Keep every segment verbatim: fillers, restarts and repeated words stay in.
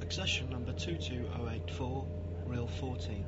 Accession number two two zero eight four, reel fourteen.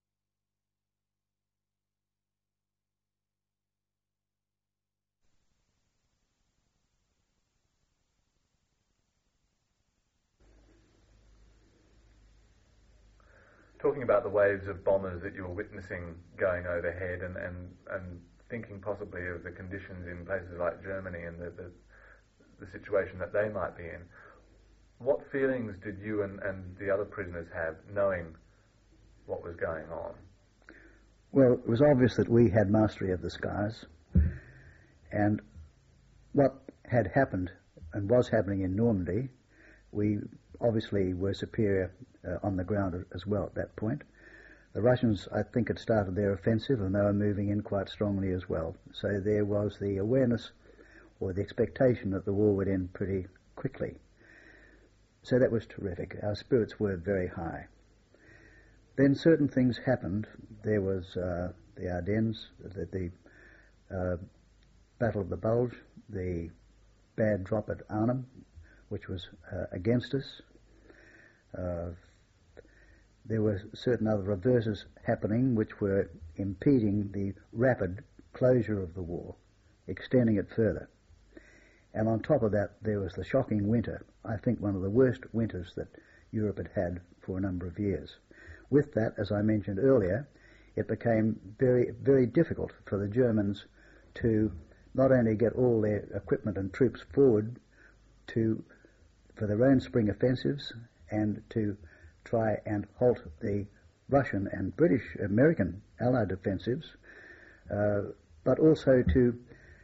Talking about the waves of bombers that you were witnessing going overhead and, and, and thinking possibly of the conditions in places like Germany and the, the, the situation that they might be in, what feelings did you and, and the other prisoners have knowing what was going on? Well, it was obvious that we had mastery of the skies, and what had happened and was happening in Normandy, we obviously were superior uh, on the ground as well at that point. The Russians, I think, had started their offensive and they were moving in quite strongly as well. So there was the awareness or the expectation that the war would end pretty quickly. So that was terrific. Our spirits were very high. Then certain things happened. There was uh, the Ardennes, the, the uh, Battle of the Bulge, the bad drop at Arnhem, which was uh, against us. Uh, there were certain other reverses happening which were impeding the rapid closure of the war, extending it further. And on top of that, there was the shocking winter, I think one of the worst winters that Europe had had for a number of years. With that, as I mentioned earlier, it became very, very difficult for the Germans to not only get all their equipment and troops forward to for their own spring offensives and to try and halt the Russian and British, American Allied offensives, uh, but also to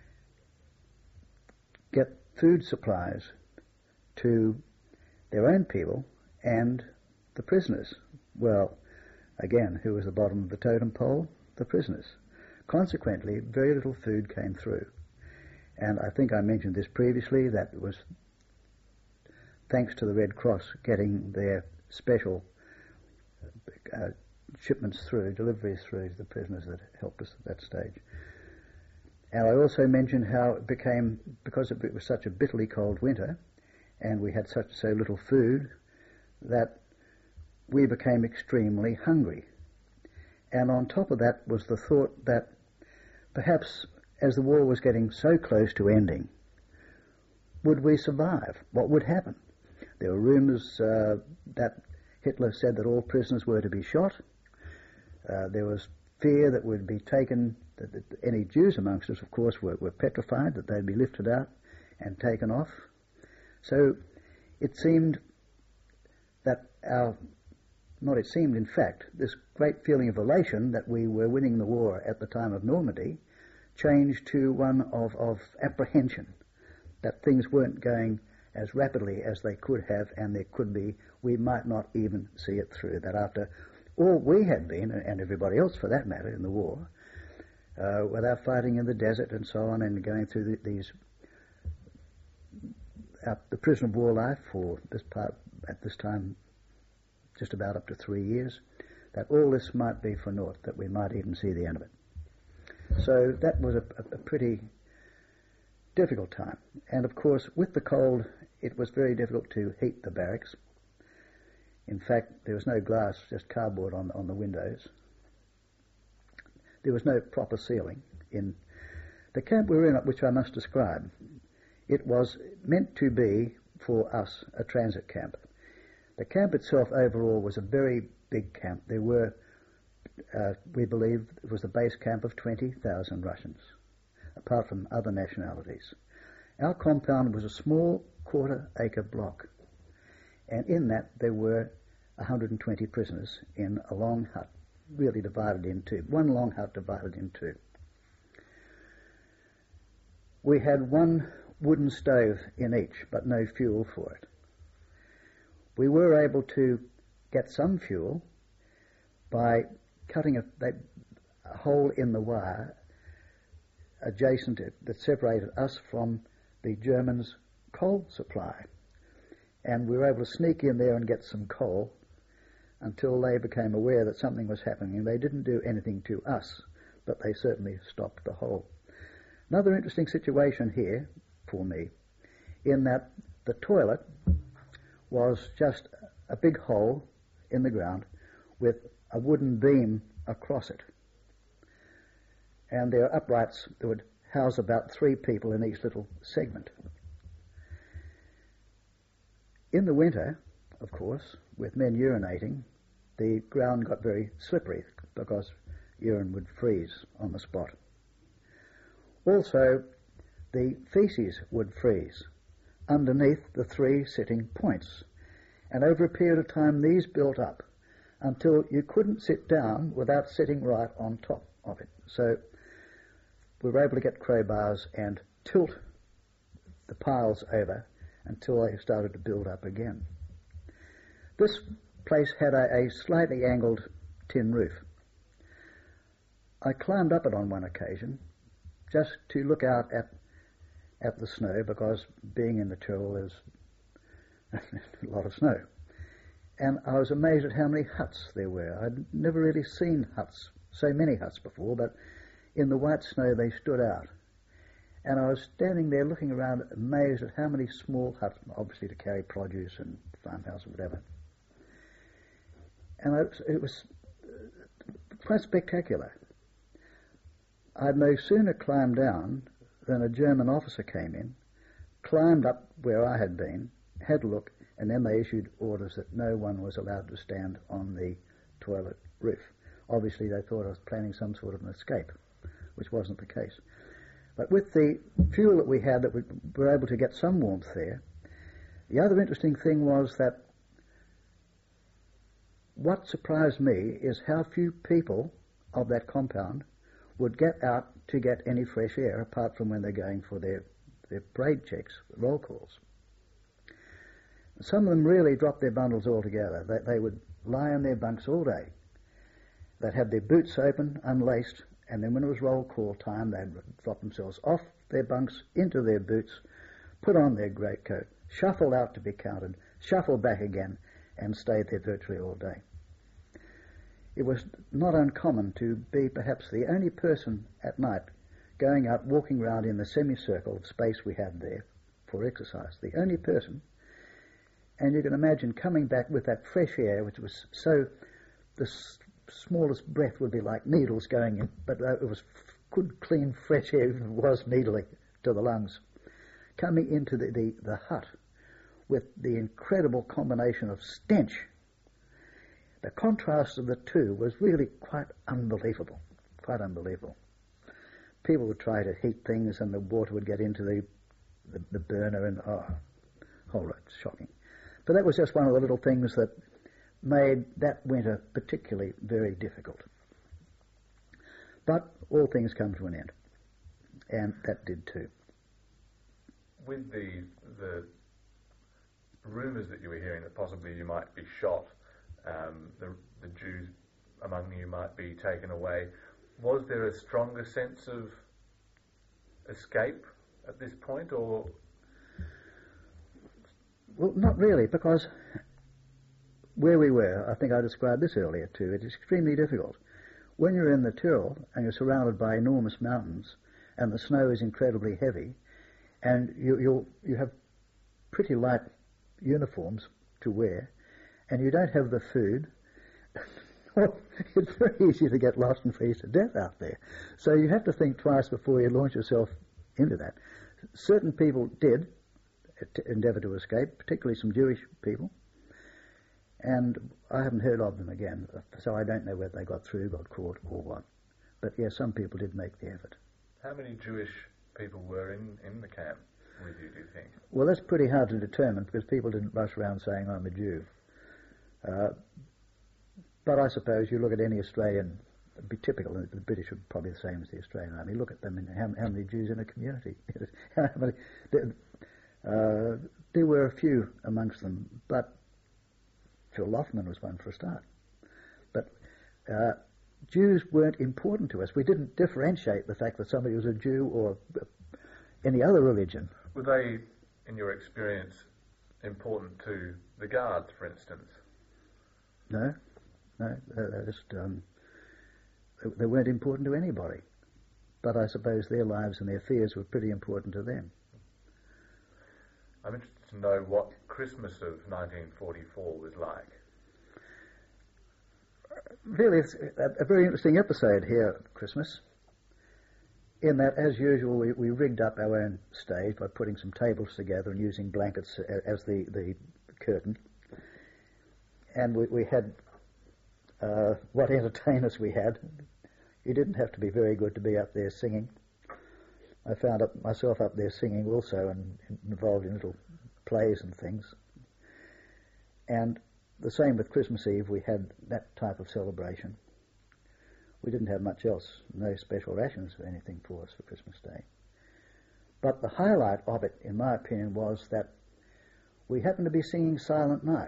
get food supplies to their own people and the prisoners. Well, again, who was the bottom of the totem pole? The prisoners. Consequently, very little food came through. And I think I mentioned this previously, that it was thanks to the Red Cross getting their special uh, shipments through, deliveries through to the prisoners that helped us at that stage. And I also mentioned how it became, because it was such a bitterly cold winter, and we had such so little food, that we became extremely hungry. And on top of that was the thought that perhaps as the war was getting so close to ending, would we survive? What would happen? There were rumours uh, that Hitler said that all prisoners were to be shot. Uh, there was fear that would be taken, that, that any Jews amongst us, of course, were, were petrified, that they'd be lifted out and taken off. So it seemed that our, not it seemed, in fact, this great feeling of elation that we were winning the war at the time of Normandy changed to one of, of apprehension, that things weren't going as rapidly as they could have, and there could be, we might not even see it through, that after all we had been, and everybody else for that matter in the war, uh, without fighting in the desert and so on, and going through the, these, uh, the prison of war life for this part, at this time, just about up to three years, that all this might be for naught, that we might even see the end of it. So that was a, a, a pretty difficult time. And of course, with the cold, it was very difficult to heat the barracks. In fact, there was no glass, just cardboard on, on the windows. There was no proper ceiling. In the camp we were in, which I must describe, it was meant to be, for us, a transit camp. The camp itself overall was a very big camp. There were, uh, we believe, it was the base camp of twenty thousand Russians, apart from other nationalities. Our compound was a small quarter-acre block, and in that there were one hundred twenty prisoners in a long hut, really divided in two, one long hut divided in two. We had one wooden stove in each, but no fuel for it. We were able to get some fuel by cutting a, a hole in the wire adjacent to, that separated us from the Germans' coal supply. And we were able to sneak in there and get some coal until they became aware that something was happening. And they didn't do anything to us, but they certainly stopped the hole. Another interesting situation here for me, in that the toilet was just a big hole in the ground with a wooden beam across it. And there are uprights that would house about three people in each little segment. In the winter, of course, with men urinating, the ground got very slippery because urine would freeze on the spot. Also, the feces would freeze underneath the three sitting points, and over a period of time these built up until you couldn't sit down without sitting right on top of it. So we were able to get crowbars and tilt the piles over until they started to build up again. This place had a, a slightly angled tin roof. I climbed up it on one occasion just to look out at at the snow, because being in the Tyrol there's a lot of snow. And I was amazed at how many huts there were. I'd never really seen huts, so many huts before, but in the white snow they stood out. And I was standing there looking around, amazed at how many small huts, obviously to carry produce and farmhouse or whatever. And I, it was quite spectacular. I'd no sooner climbed down than a German officer came in, climbed up where I had been, had a look, and then they issued orders that no one was allowed to stand on the toilet roof. Obviously they thought I was planning some sort of an escape, which wasn't the case. But with the fuel that we had, that we were able to get some warmth there, the other interesting thing was that what surprised me is how few people of that compound would get out to get any fresh air, apart from when they're going for their, their parade checks, roll calls. Some of them really dropped their bundles altogether. They, they would lie in their bunks all day. They'd have their boots open, unlaced, and then when it was roll call time, they'd drop themselves off their bunks, into their boots, put on their greatcoat, shuffle out to be counted, shuffle back again, and stayed there virtually all day. It was not uncommon to be perhaps the only person at night going out walking around in the semicircle of space we had there for exercise. The only person. And you can imagine coming back with that fresh air, which was so, the s- smallest breath would be like needles going in, but uh, it was f- good, clean, fresh air, even if it was needly to the lungs. Coming into the, the, the hut with the incredible combination of stench. The contrast of the two was really quite unbelievable, quite unbelievable. People would try to heat things and the water would get into the, the, the burner and, oh, whole lot, shocking. But that was just one of the little things that made that winter particularly very difficult. But all things come to an end, and that did too. With the the rumours that you were hearing that possibly you might be shot, um, the, the Jews among you might be taken away, was there a stronger sense of escape at this point, or...? Well, not really, because where we were, I think I described this earlier too, it's extremely difficult. When you're in the Tyrol and you're surrounded by enormous mountains and the snow is incredibly heavy and you you you have pretty light uniforms to wear and you don't have the food, well, it's very easy to get lost and freeze to death out there. So you have to think twice before you launch yourself into that. Certain people did endeavour to escape, particularly some Jewish people, and I haven't heard of them again, so I don't know whether they got through, got caught, or what. But yes, some people did make the effort. How many Jewish people were in, in the camp with you, do you think? Well, that's pretty hard to determine because people didn't rush around saying, I'm a Jew. Uh, but I suppose you look at any Australian, it'd be typical, the British are probably the same as the Australian Army, look at them and how, how many Jews in a community. how many, Uh, there were a few amongst them, but Phil Lothman was one for a start. But uh, Jews weren't important to us. We didn't differentiate the fact that somebody was a Jew or any other religion. Were they, in your experience, important to the Guards, for instance? No, no, they just um, they weren't important to anybody. But I suppose their lives and their fears were pretty important to them. I'm interested to know what Christmas of nineteen forty-four was like. Really, it's a, a very interesting episode here at Christmas, in that, as usual, we, we rigged up our own stage by putting some tables together and using blankets as the, the curtain. And we, we had uh, what entertainers we had. You didn't have to be very good to be up there singing. I found up myself up there singing also, and involved in little plays and things. And the same with Christmas Eve, we had that type of celebration. We didn't have much else, no special rations or anything for us for Christmas Day. But the highlight of it, in my opinion, was that we happened to be singing Silent Night.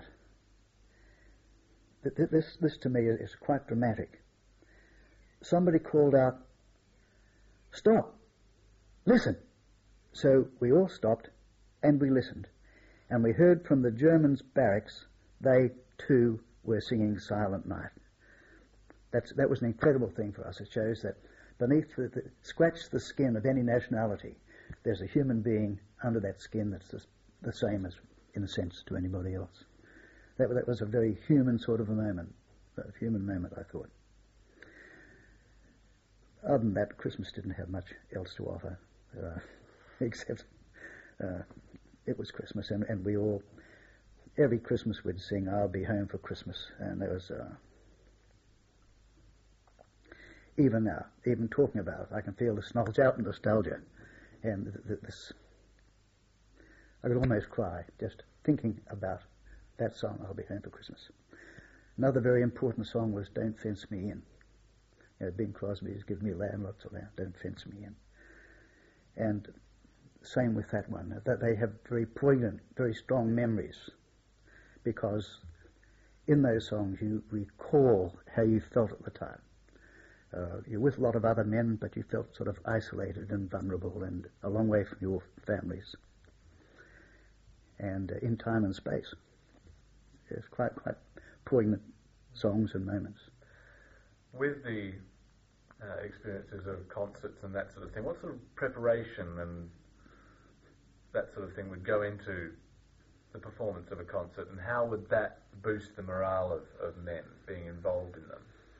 This, this to me is quite dramatic. Somebody called out, "Stop! Listen!" So we all stopped and we listened. And we heard from the Germans' barracks, they too were singing Silent Night. That's, that was an incredible thing for us. It shows that beneath the, the scratch the skin of any nationality, there's a human being under that skin that's the, the same as, in a sense, to anybody else. That, that was a very human sort of a moment, a human moment, I thought. Other than that, Christmas didn't have much else to offer, uh, except uh, it was Christmas, and, and we all, every Christmas we'd sing, "I'll Be Home for Christmas," and there was, uh, even now, even talking about it, I can feel the nostalgia, nostalgia and th- th- this, I could almost cry just thinking about that song, "I'll Be Home for Christmas." Another very important song was "Don't Fence Me In." You know, Bing Crosby's "Give Me Land, Lots of Land, Don't Fence Me In." And same with that one, that they have very poignant, very strong memories, because in those songs you recall how you felt at the time. Uh, you're with a lot of other men, but you felt sort of isolated and vulnerable and a long way from your families. And uh, in time and space. It's quite, quite poignant songs and moments. With the uh, experiences of concerts and that sort of thing, what sort of preparation and that sort of thing would go into the performance of a concert, and how would that boost the morale of, of men being involved in them?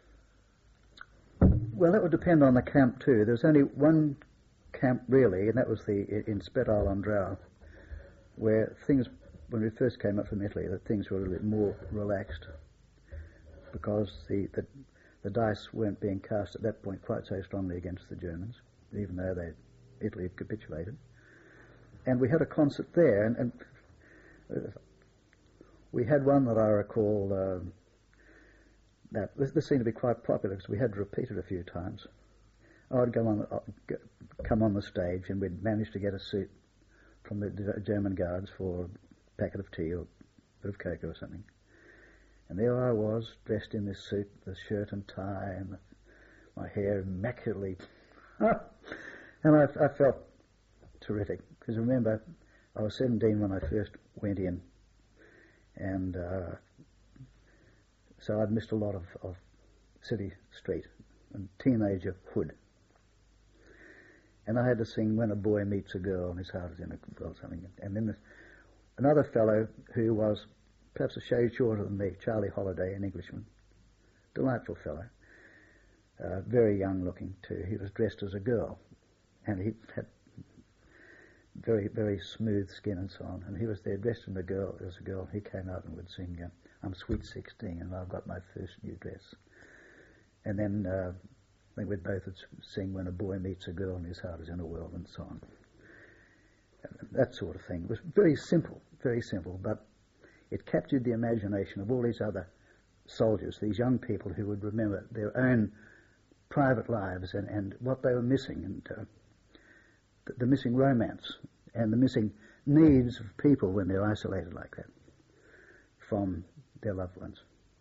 Well, that would depend on the camp too. There's only one camp really, and that was the in Spetale on Drow, where things, when we first came up from Italy, that things were a little bit more relaxed, because the, the the dice weren't being cast at that point quite so strongly against the Germans, even though they Italy had capitulated. And we had a concert there, and, and uh, we had one that I recall. Uh, That this, this seemed to be quite popular because we had to repeat it a few times. I would go on, uh, go, come on the stage, and we'd manage to get a suit from the D- German guards for a packet of tea or a bit of cocoa or something. And there I was, dressed in this suit, the shirt and tie, and the, my hair immaculately. And I, I felt terrific, because remember, I was seventeen when I first went in, and uh, so I'd missed a lot of, of city street and teenagerhood. And I had to sing "When a Boy Meets a Girl and His Heart is in a Girl" or something. And then this, another fellow who was perhaps a shade shorter than me, Charlie Holiday, an Englishman, delightful fellow, uh, very young looking too. He was dressed as a girl, and he had very, very smooth skin and so on. And he was there dressed as a girl. As a girl, he came out and would sing uh, "I'm Sweet Sixteen, and I've got my first new dress." And then uh, I think we'd both sing "When a Boy Meets a Girl and His Heart is in a World" and so on. That sort of thing. It was very simple, very simple, but it captured the imagination of all these other soldiers, these young people who would remember their own private lives and, and what they were missing, and uh, the, the missing romance and the missing needs of people when they're isolated like that from their loved ones.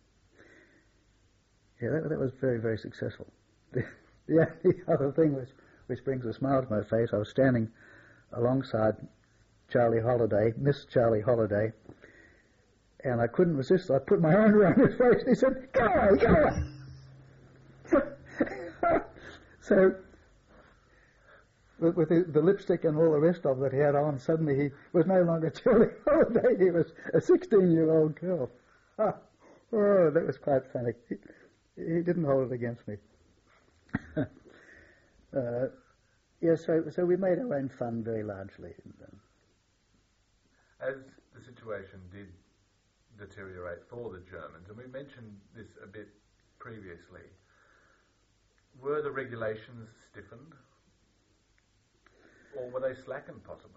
Yeah, that, that was very, very successful. The, the only other thing which, which brings a smile to my face, I was standing alongside Charlie Holiday, Miss Charlie Holiday, and I couldn't resist. I put my arm around his face, and he said, "Go away, go away." So with, with the, the lipstick and all the rest of it that he had on, suddenly he was no longer Julie Holiday, he was a sixteen-year-old girl. Ah, oh, that was quite funny. He, he didn't hold it against me. uh, yeah, so, so we made our own fun very largely. And, um, As the situation did deteriorate for the Germans, and we mentioned this a bit previously, were the regulations stiffened? Or were they slackened, possibly?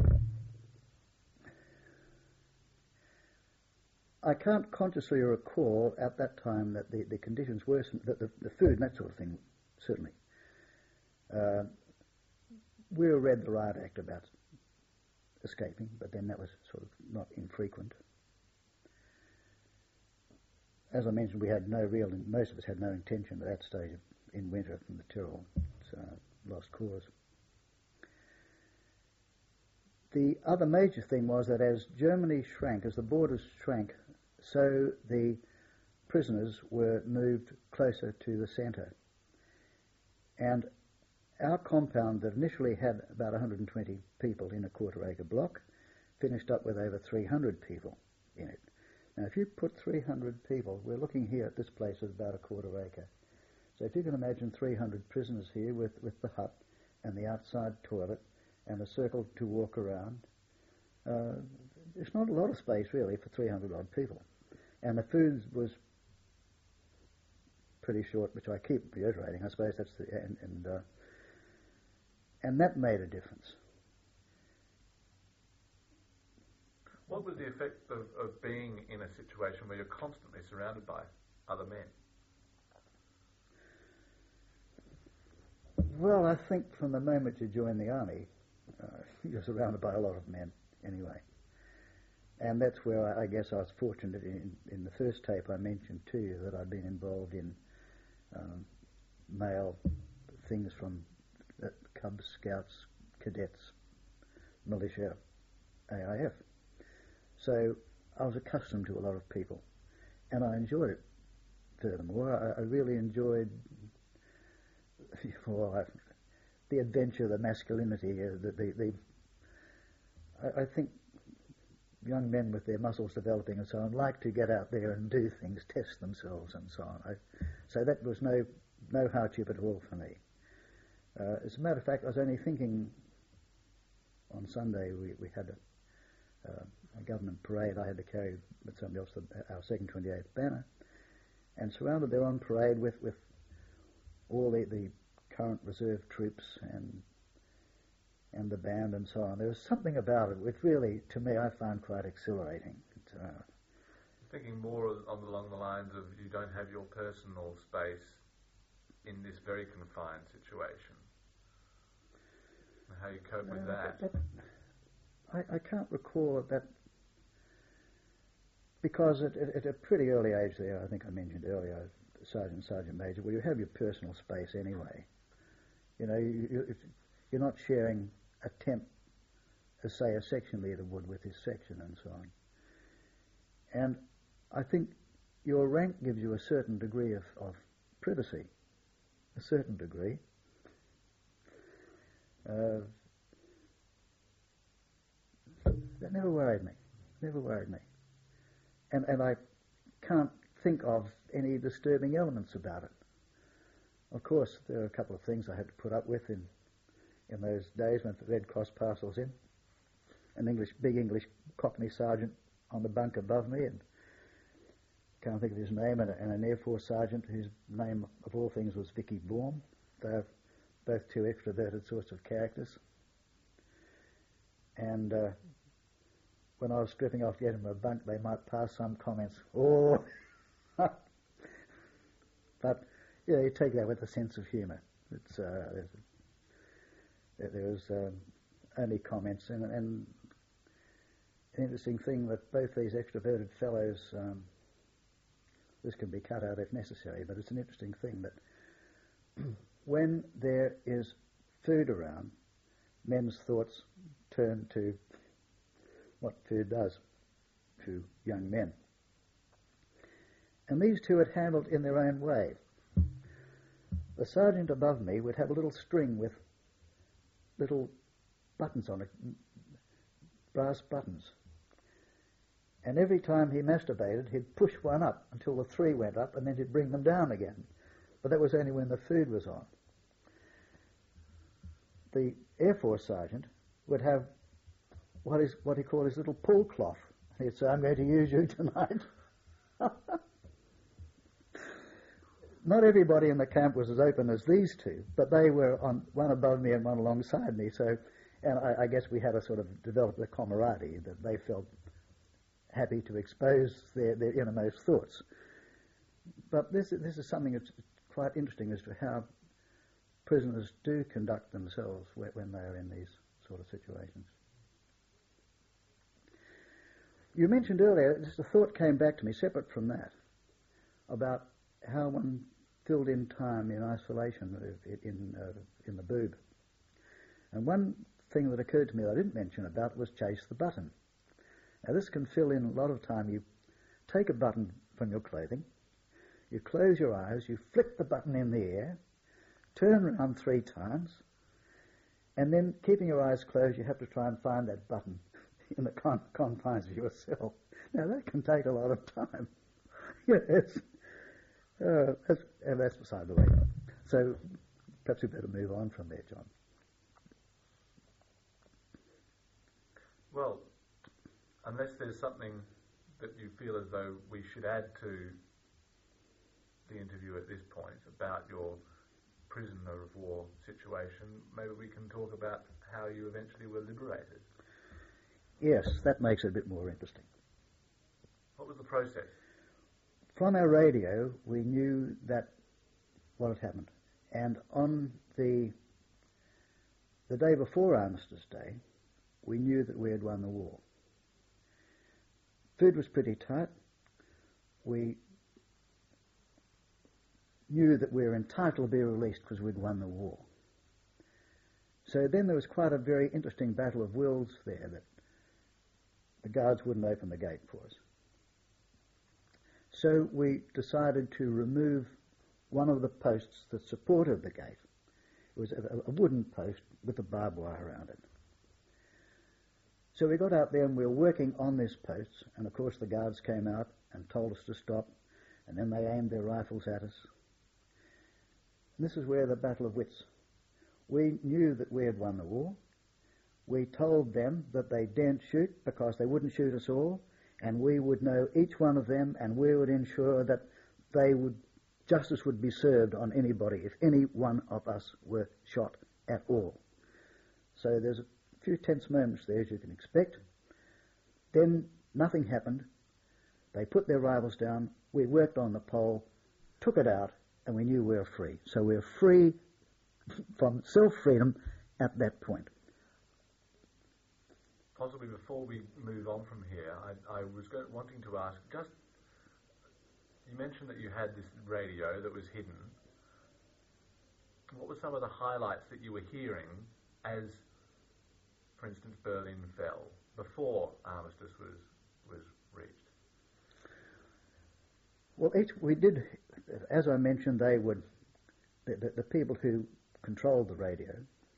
I can't consciously recall at that time that the, the conditions worsened, that the, the food and that sort of thing, certainly. Uh, we read the Riot Act about escaping, but then that was sort of not infrequent. As I mentioned, we had no real, most of us had no intention at that stage of, in winter from the Tyrol, so lost cause. The other major thing was that as Germany shrank, as the borders shrank, so the prisoners were moved closer to the centre. And our compound that initially had about one hundred twenty people in a quarter acre block finished up with over three hundred people in it. Now if you put three hundred people, we're looking here at this place with about a quarter acre. So if you can imagine three hundred prisoners here with, with the hut and the outside toilet and a circle to walk around, uh, it's not a lot of space really for three hundred odd people. And the food was pretty short, which I keep reiterating. I suppose that's the, and, and, uh, and that made a difference. What was the effect of, of being in a situation where you're constantly surrounded by other men? Well, I think from the moment you join the army, uh, you're surrounded by a lot of men anyway. And that's where I, I guess I was fortunate in, in the first tape I mentioned to you that I'd been involved in um, male things from uh, Cubs, Scouts, Cadets, Militia, A I F. So I was accustomed to a lot of people, and I enjoyed it. Furthermore, I, I really enjoyed well, I, the adventure, the masculinity, uh, the, the, the I, I think young men with their muscles developing and so on like to get out there and do things, test themselves and so on. I, so that was no no hardship at all for me. Uh, as a matter of fact, I was only thinking on Sunday we, we had a, uh, a government parade. I had to carry with somebody else the, our second twenty-eighth banner, and surrounded there on parade with, with all the, the current reserve troops and and the band and so on. There was something about it which really, to me, I found quite exhilarating. It, uh, Thinking more on along the lines of you don't have your personal space in this very confined situation. How you cope uh, with that? that, that I, I can't recall that, because at, at, at a pretty early age there, I think I mentioned earlier, Sergeant, Sergeant Major, well, you have your personal space anyway. You know, you, you, if you're not sharing a tent as, say, a section leader would with his section and so on. And I think your rank gives you a certain degree of, of privacy, a certain degree. Uh, that never worried me, never worried me. And, and I can't think of any disturbing elements about it. Of course, there are a couple of things I had to put up with in in those days when the Red Cross parcels in. An English, big English Cockney sergeant on the bunk above me, and can't think of his name, and, a, and an Air Force sergeant whose name, of all things, was Vicky Baum. They're both two extroverted sorts of characters. And uh, when I was stripping off to get in my bunk, they might pass some comments. Oh, but yeah, you take that with a sense of humour. It's uh, there's, there was um, only comments, and, and an interesting thing that both these extroverted fellows, um, this can be cut out if necessary, but it's an interesting thing that when there is food around, men's thoughts turn to what food does to young men. And these two had handled in their own way. The sergeant above me would have a little string with little buttons on it, brass buttons. And every time he masturbated, he'd push one up until the three went up, and then he'd bring them down again. But that was only when the food was on. The Air Force sergeant would have what is what he called his little pull cloth. He'd say, "I'm going to use you tonight." Not everybody in the camp was as open as these two, but they were on one above me and one alongside me. So, and I, I guess we had a sort of developed a camaraderie that they felt happy to expose their, their innermost thoughts. But this this is something that's quite interesting as to how prisoners do conduct themselves when they are in these sort of situations. You mentioned earlier, just a thought came back to me separate from that, about how one filled in time in isolation in uh, in the boob. And one thing that occurred to me that I didn't mention about was chase the button. Now this can fill in a lot of time. You take a button from your clothing, you close your eyes, you flick the button in the air, turn around three times, and then keeping your eyes closed you have to try and find that button in the con- confines of your cell. Now that can take a lot of time. Yes. Uh, that's, and that's beside the way. So perhaps we better move on from there, John. Well, unless there's something that you feel as though we should add to the interview at this point about your prisoner of war situation, maybe we can talk about how you eventually were liberated. Yes, that makes it a bit more interesting. What was the process? From our radio, we knew that what had happened. And on the the day before Armistice Day, we knew that we had won the war. Food was pretty tight. We knew that we were entitled to be released because we'd won the war. So then there was quite a very interesting battle of wills there, that the guards wouldn't open the gate for us. So we decided to remove one of the posts that supported the gate. It was a, a wooden post with a barbed wire around it. So we got out there and we were working on this post, and of course the guards came out and told us to stop, and then they aimed their rifles at us. And this is where the battle of wits. We knew that we had won the war. We told them that they daren't shoot because they wouldn't shoot us all, and we would know each one of them, and we would ensure that they would, justice would be served on anybody if any one of us were shot at all. So there's a few tense moments there, as you can expect. Then nothing happened. They put their rifles down. We worked on the pole, took it out, and we knew we were free. So we were free from self-freedom at that point. Possibly before we move on from here, I, I was go- wanting to ask, just, you mentioned that you had this radio that was hidden. What were some of the highlights that you were hearing as, for instance, Berlin fell, before armistice was, was reached? Well, each, we did, as I mentioned, they would, the, the, the people who controlled the radio,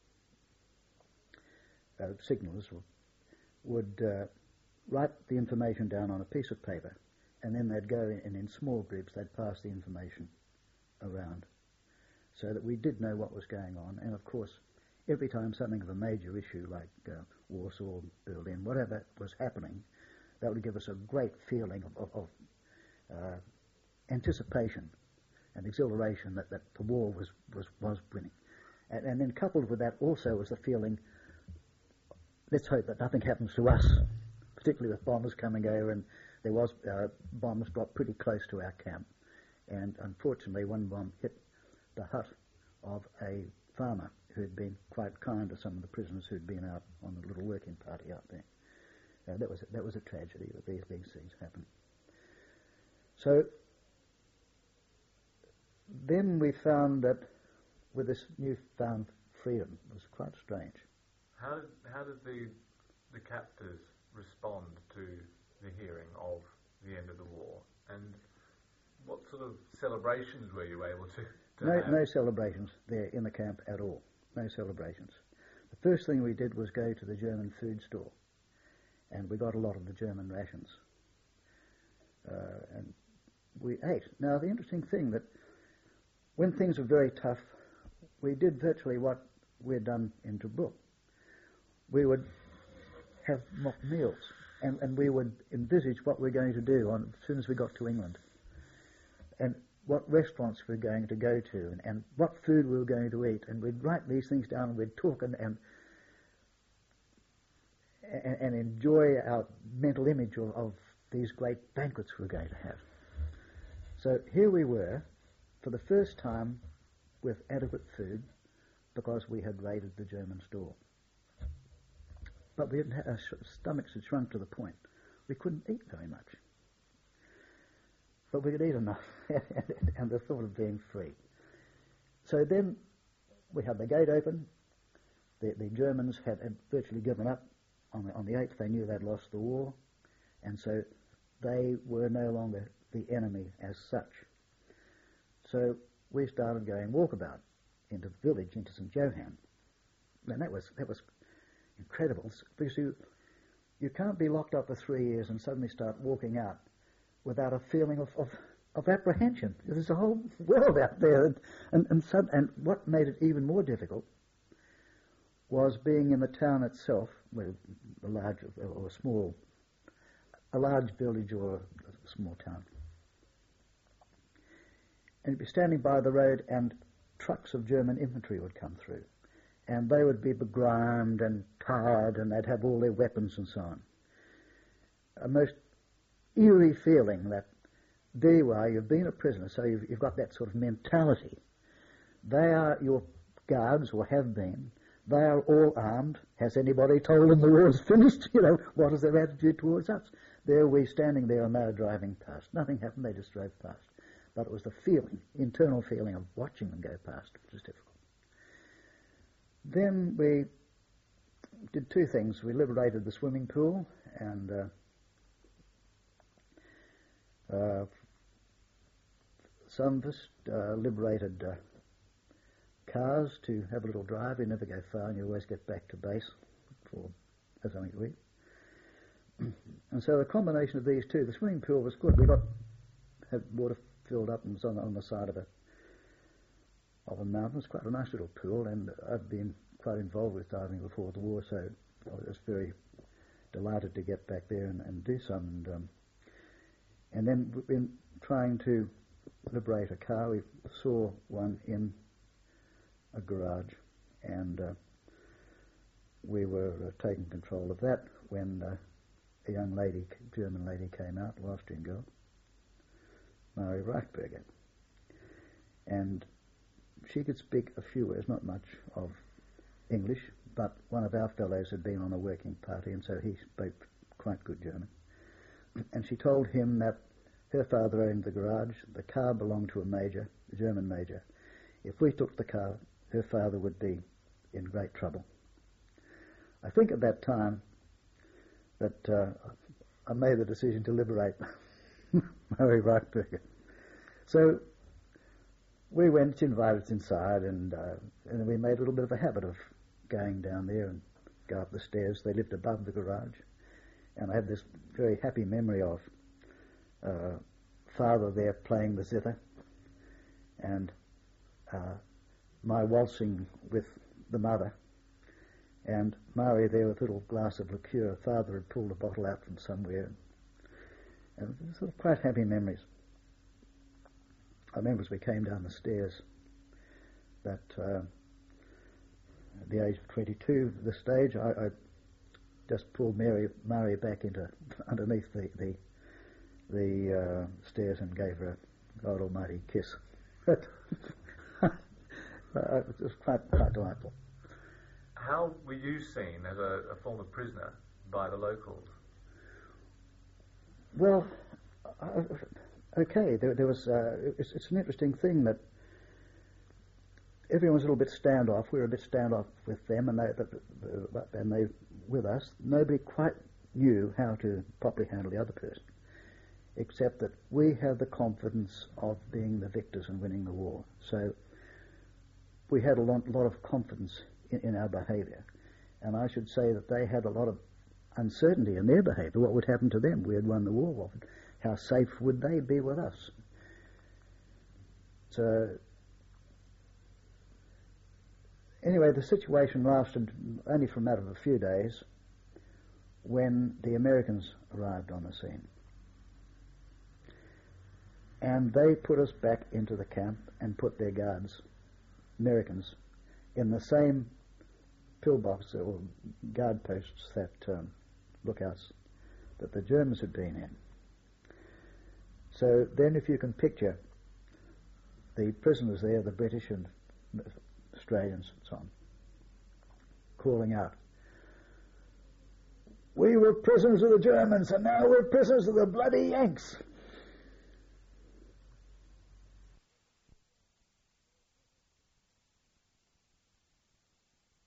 uh, signals, would uh, write the information down on a piece of paper, and then they'd go in, and in small groups they'd pass the information around, so that we did know what was going on. And of course, every time something of a major issue like uh, Warsaw, Berlin, whatever was happening, that would give us a great feeling of, of, of uh, anticipation and exhilaration that, that the war was, was, was winning. And, and then coupled with that also was the feeling, let's hope that nothing happens to us, particularly with bombers coming over, and there was uh, bombs dropped pretty close to our camp. And unfortunately, one bomb hit the hut of a farmer who had been quite kind to some of the prisoners who'd been out on a little working party out there. Uh, that was that was a tragedy that these these things happen. So then we found that with this newfound freedom, it was quite strange. How did, how did the the captors respond to the hearing of the end of the war, and what sort of celebrations were you able to, to no, have? No celebrations there in the camp at all. No celebrations. The first thing we did was go to the German food store, and we got a lot of the German rations. Uh, and we ate. Now, the interesting thing that when things were very tough, we did virtually what we'd done in Tobruk. We would have mock meals, and, and we would envisage what we're going to do on, as soon as we got to England, and what restaurants we're going to go to, and, and what food we were going to eat, and we'd write these things down, and we'd talk and and, and, and enjoy our mental image of, of these great banquets we were going to have. So here we were, for the first time, with adequate food, because we had raided the German store. But we didn't have, our stomachs had shrunk to the point we couldn't eat very much. But we could eat enough, and the thought of being free. So then we had the gate open. The, the Germans had, had virtually given up. On the, on the eighth, they knew they'd lost the war, and so they were no longer the enemy as such. So we started going walkabout into the village, into Saint Johann. And that was that was incredible, because you, you can't be locked up for three years and suddenly start walking out without a feeling of, of, of apprehension. There's a whole world out there. And, and, and, some, and what made it even more difficult was being in the town itself, well, a large or a small, a large village or a small town. And you'd be standing by the road and trucks of German infantry would come through. And they would be begrimed and tarred, and they'd have all their weapons and so on. A most eerie feeling that there you are, you've been a prisoner, so you've, you've got that sort of mentality. They are your guards, or have been. They are all armed. Has anybody told them the war's finished? You know, what is their attitude towards us? There we standing there and they were driving past. Nothing happened, they just drove past. But it was the feeling, internal feeling of watching them go past, which was difficult. Then we did two things. We liberated the swimming pool, and uh, uh, some of us uh, liberated uh, cars to have a little drive. You never go far, and you always get back to base for something to eat. And so the combination of these two, the swimming pool was good. We got had water filled up and was on, on the side of a of a mountain. It was quite a nice little pool, and I've been quite involved with diving before the war, so I was very delighted to get back there and, and do some. And, um, and then we've been trying to liberate a car. We saw one in a garage, and uh, we were uh, taking control of that when uh, a young lady, German lady, came out, an Austrian girl, Mary Reichberger. And she could speak a few words, not much, of English, but one of our fellows had been on a working party, and so he spoke quite good German. And she told him that her father owned the garage, the car belonged to a major, a German major. If we took the car, her father would be in great trouble. I think at that time that uh, I made the decision to liberate Mary Reichberger. So we went, she invited us inside, and uh, and then we made a little bit of a habit of going down there and go up the stairs. They lived above the garage, and I had this very happy memory of uh, father there playing the zither, and uh, my waltzing with the mother, and Mary there with a little glass of liqueur. Father had pulled a bottle out from somewhere, and sort of quite happy memories. I remember as we came down the stairs that uh, at the age of twenty-two, at this stage, I, I just pulled Mary, Mary back into underneath the the, the uh, stairs and gave her a God Almighty kiss. It was quite quite delightful. How were you seen as a, a former prisoner by the locals? Well, I, okay, there, there was. Uh, it's, it's an interesting thing that everyone was a little bit standoff. We were a bit standoff with them, and they, and they with us. Nobody quite knew how to properly handle the other person, except that we had the confidence of being the victors and winning the war. So we had a lot, lot of confidence in, in our behaviour, and I should say that they had a lot of uncertainty in their behaviour. What would happen to them? We had won the war. How safe would they be with us? So, anyway, the situation lasted only for a matter of a few days when the Americans arrived on the scene. And they put us back into the camp and put their guards, Americans, in the same pillbox or guard posts, that um, lookouts that the Germans had been in. So then if you can picture the prisoners there, the British and Australians and so on, calling out, "We were prisoners of the Germans and now we're prisoners of the bloody Yanks."